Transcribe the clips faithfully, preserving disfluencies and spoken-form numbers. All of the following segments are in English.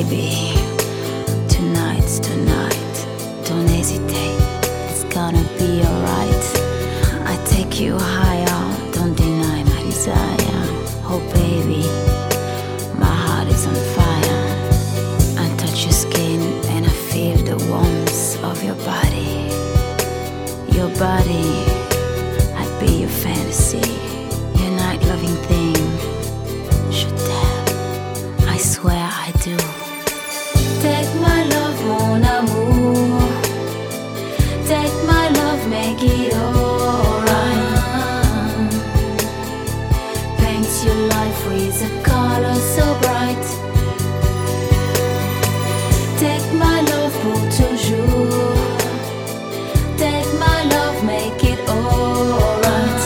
baby. Tonight's tonight. Don't hesitate. It's gonna be alright. I take you higher. Don't deny my desire. Oh baby, my heart is on fire. I touch your skin and I feel the warmth of your body. Your body, I'd be your fantasy. Your night loving thing. Je t'aime, I swear I do. Take my love, mon amour. Take my love, make it alright. Paint your life with a color so bright. Take my love pour toujours. Take my love, make it alright.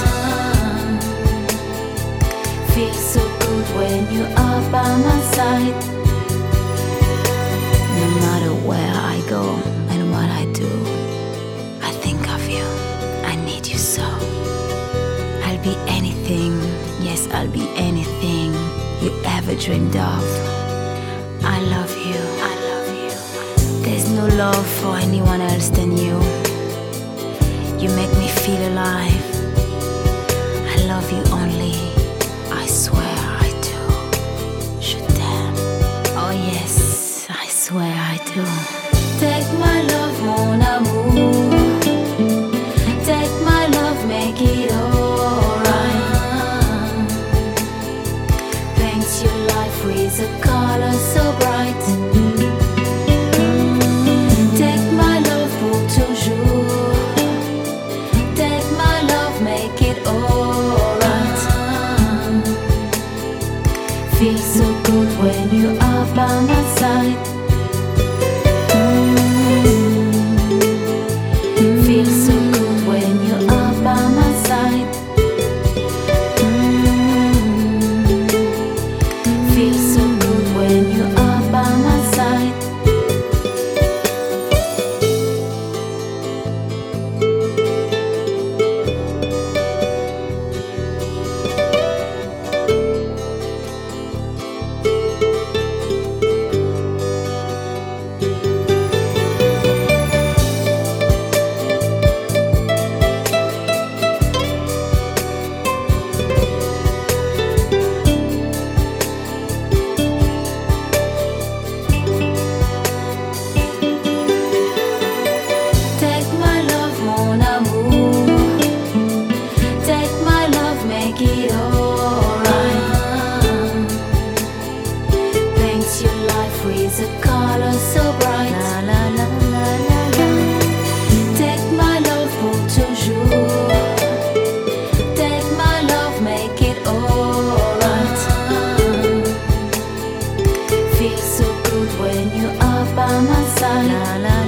Feels so good when you are by my side. No matter where I go and what I do, I think of you, I need you so. I'll be anything, yes, I'll be anything you ever dreamed of. I love you, I love you. There's no love for anyone else than you. You make me feel alive. I love you only, I swear I do. Je t'aime, oh yes, I swear I do. Take my love, mon amour. Take my love, make it alright. Paint your life with a color so bright. Take my love pour toujours. Take my love, make it alright. Feels so good when you are by my side. Feels so good when you are by my side. Feels so good when you are by my side. Make it alright. Paint your life with a color so bright. La la la la la la. Take my love pour toujours. Take my love, make it alright. Feels so good when you are by my side. La la.